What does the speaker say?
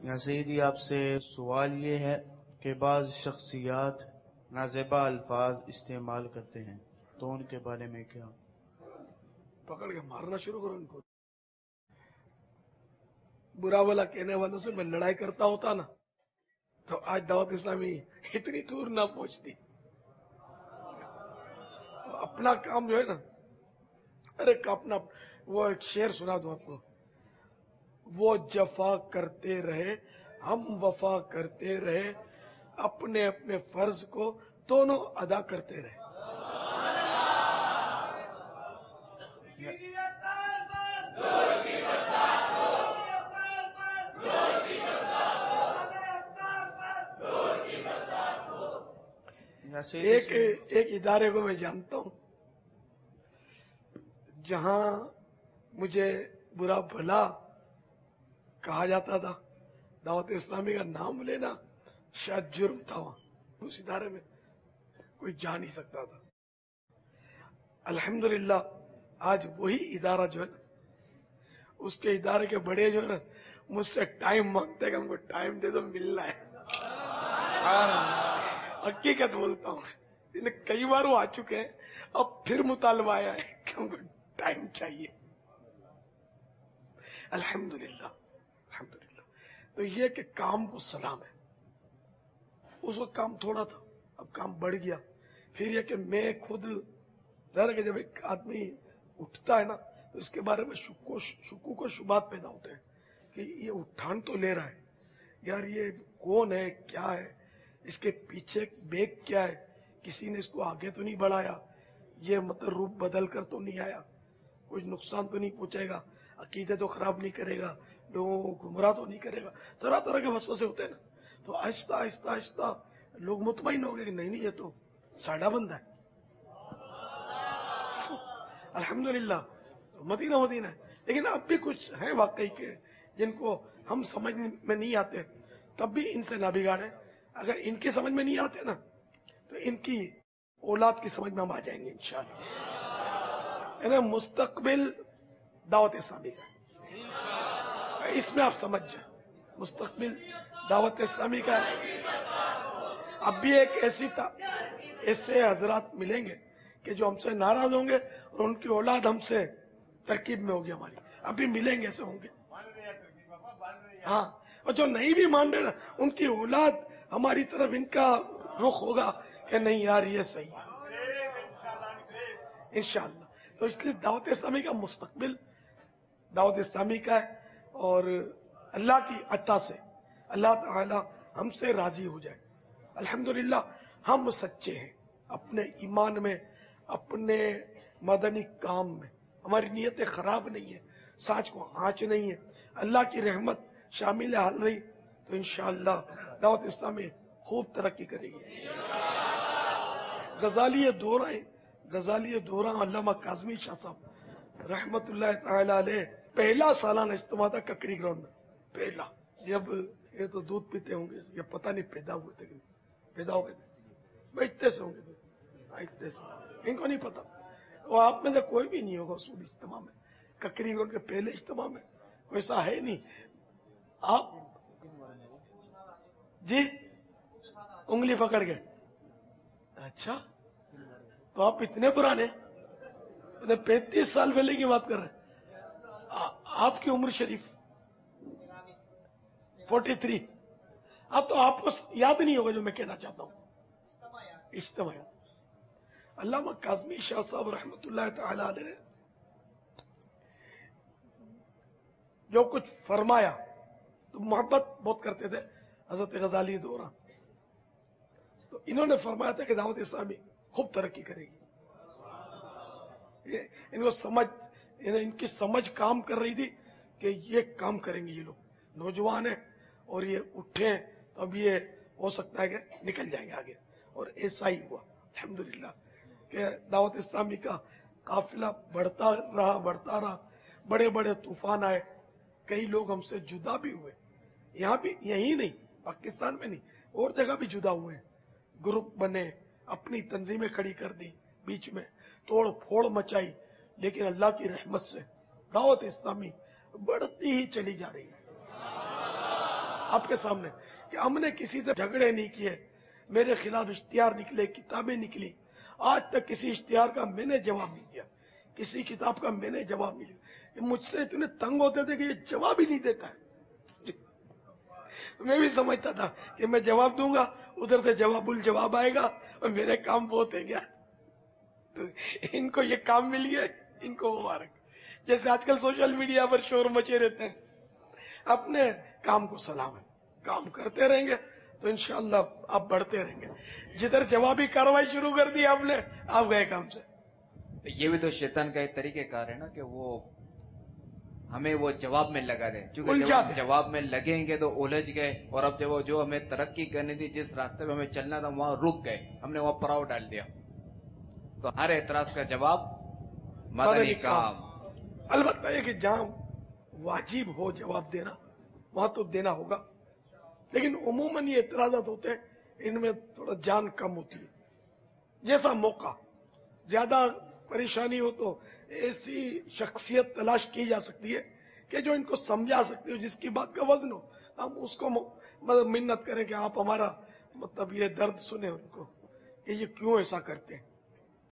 یا سیدی آپ سے سوال یہ ہے کہ بعض شخصیات نازیبا الفاظ استعمال کرتے ہیں تو ان کے بارے میں کیا؟ پکڑ کے مارنا شروع کرو ان کو. برا بلا کہنے والوں سے میں لڑائی کرتا ہوتا نا تو آج دعوت اسلامی اتنی دور نہ پہنچتی. اپنا کام جو ہے نا، ارے اپنا وہ ایک شعر سنا دوں آپ کو. وہ جفا کرتے رہے ہم وفا کرتے رہے، اپنے اپنے فرض کو دونوں ادا کرتے رہے. ایک ادارے کو میں جانتا ہوں جہاں مجھے برا بھلا کہا جاتا تھا، دعوت اسلامی کا نام لینا شاید جرم تھا. وہاں اس ادارے میں کوئی جا نہیں سکتا تھا. الحمدللہ آج وہی ادارہ جو ہے نا، اس کے ادارے کے بڑے جو ہے نا مجھ سے ٹائم مانگتے کہ ہم کو ٹائم دے دو، ملنا ہے. حقیقت بولتا ہوں، کئی بار وہ آ چکے ہیں، اب پھر مطالبہ آیا ہے کہ ہم کو ٹائم چاہیے. الحمدللہ. تو یہ کہ کام کو سلام ہے. اس وقت کام تھوڑا تھا، اب کام بڑھ گیا. پھر یہ کہ میں خود کہ جب ایک آدمی اٹھتا ہے نا تو اس کے بارے میں شکوک و شبہات پیدا ہوتے ہیں کہ یہ اٹھان تو لے رہا ہے، یار یہ کون ہے، کیا ہے، اس کے پیچھے بیگ کیا ہے، کسی نے اس کو آگے تو نہیں بڑھایا، یہ مطلب روپ بدل کر تو نہیں آیا، کچھ نقصان تو نہیں پہنچے گا، عقیدے تو خراب نہیں کرے گا، لوگوں کو گمراہ تو نہیں کرے گا. طرح طرح کے وسوسے ہوتے ہیں نا. تو آہستہ آہستہ آہستہ لوگ مطمئن ہو گئے کہ نہیں یہ تو ساڈا بندہ ہے. الحمدللہ مدینہ ہے. لیکن اب بھی کچھ ہیں واقعی کے جن کو ہم سمجھ میں نہیں آتے، تب بھی ان سے نہ بگاڑے. اگر ان کی سمجھ میں نہیں آتے نا تو ان کی اولاد کی سمجھ میں ہم آ جائیں گے انشاءاللہ. مستقبل دعوت اسلامی کا، اس میں آپ سمجھ جائیں، مستقبل دعوت اسلامی کا. اب بھی ایک ایسے حضرات ملیں گے کہ جو ہم سے ناراض ہوں گے اور ان کی اولاد ہم سے ترکیب میں ہوگی ہماری. اب بھی ملیں گے، ایسے ہوں گے. ہاں، اور جو نہیں بھی مان رہے نا ان کی اولاد ہماری طرف ان کا رخ ہوگا کہ نہیں یار یہ صحیح ہے انشاءاللہ. تو اس لیے دعوت اسلامی کا مستقبل دعوت اسلامی کا ہے، اور اللہ کی عطا سے اللہ تعالی ہم سے راضی ہو جائے. الحمدللہ ہم سچے ہیں اپنے ایمان میں، اپنے مدنی کام میں، ہماری نیتیں خراب نہیں ہیں، سانچ کو آنچ نہیں ہے. اللہ کی رحمت شامل حال رہی تو انشاءاللہ دعوت اسلامی خوب ترقی کرے گی. غزالی دورہ علامہ کاظمی شاہ صاحب رحمت اللہ تعالی علیہ پہلا سالانہ اجتماع تھا ککری گراؤنڈ میں. پہلا، جب یہ تو دودھ پیتے ہوں گے، یہ پتہ نہیں پیدا ہوئے تھے کہ نہیں پیدا ہو گئے تھے، اتنے سے ہوں گے، اتنے سے ان کو نہیں پتا. وہ آپ میں سے کوئی بھی نہیں ہوگا اصول اجتماع میں، ککری گراؤنڈ کے پہلے اجتماع میں کوئی ایسا ہے نہیں. آپ جی انگلی پکڑ کے، اچھا تو آپ اتنے پرانے 35 سال پہلے کی بات کر رہے ہیں. آپ کی عمر شریف 43. اب تو آپ کو یاد نہیں ہوگا جو میں کہنا چاہتا ہوں. اجتماع علامہ کاظمی شاہ صاحب رحمۃ اللہ تعالی علیہ نے جو کچھ فرمایا، تو محبت بہت کرتے تھے حضرت غزالی دورہ. تو انہوں نے فرمایا تھا کہ دعوت اسلامی خوب ترقی کرے گی. ان کو سمجھ، ان کی سمجھ کام کر رہی تھی کہ یہ کام کریں گے، یہ لوگ نوجوان ہیں اور یہ اٹھے تو اب یہ ہو سکتا ہے کہ نکل جائیں گے آگے. اور ایسا ہی ہوا الحمدللہ کہ دعوت اسلامی کا قافلہ بڑھتا رہا. بڑے بڑے طوفان آئے، کئی لوگ ہم سے جدا بھی ہوئے. یہاں بھی، یہی نہیں پاکستان میں نہیں، اور جگہ بھی جدا ہوئے. گروپ بنے، اپنی تنظیمیں کھڑی کر دی، بیچ میں توڑ پھوڑ مچائی، لیکن اللہ کی رحمت سے دعوت اسلامی بڑھتی ہی چلی جا رہی ہے. آپ کے سامنے کہ ہم نے کسی سے جھگڑے نہیں کیے، میرے خلاف اشتہار نکلے، کتابیں نکلی، آج تک کسی اشتہار کا میں نے جواب نہیں دیا، کسی کتاب کا میں نے جواب نہیں دیا۔ مجھ سے اتنے تنگ ہوتے تھے کہ یہ جواب ہی نہیں دیتا ہے۔ میں بھی سمجھتا تھا کہ میں جواب دوں گا، ادھر سے جواب الجواب آئے گا اور میرے کام بہت ہے گیا، تو ان کو یہ کام مل گیا، ان کو مبارک۔ جیسے آج کل سوشل میڈیا پر شور مچے رہتے ہیں، اپنے کام کو سلام ہے، کام کرتے رہیں گے تو انشاءاللہ آپ بڑھتے رہیں گے۔ جدھر جوابی کارروائی شروع کر دی آپ نے، آپ گئے کام سے۔ یہ بھی تو شیطان کا ایک طریقہ کار ہے نا کہ وہ ہمیں وہ جواب میں لگا دے، چونکہ جب ہم جواب میں لگیں گے تو الجھ گئے، اور اب جب وہ جو ہمیں ترقی کرنی تھی، جس راستے میں ہمیں چلنا تھا، وہاں رک گئے، ہم نے وہاں پڑاؤ ڈال دیا۔ تو ہر اعتراض کا جواب مدنی کام۔ البتہ یہ کہ جہاں واجب ہو جواب دینا وہاں تو دینا ہوگا، لیکن عموماً یہ اعتراضات ہوتے ہیں، ان میں تھوڑا جان کم ہوتی ہے۔ جیسا موقع، زیادہ پریشانی ہو تو ایسی شخصیت تلاش کی جا سکتی ہے کہ جو ان کو سمجھا سکتی ہو، جس کی بات کا وزن ہو، ہم اس کو مطلب منت کریں کہ آپ ہمارا مطلب یہ درد سنیں ان کو کہ یہ کیوں ایسا کرتے ہیں۔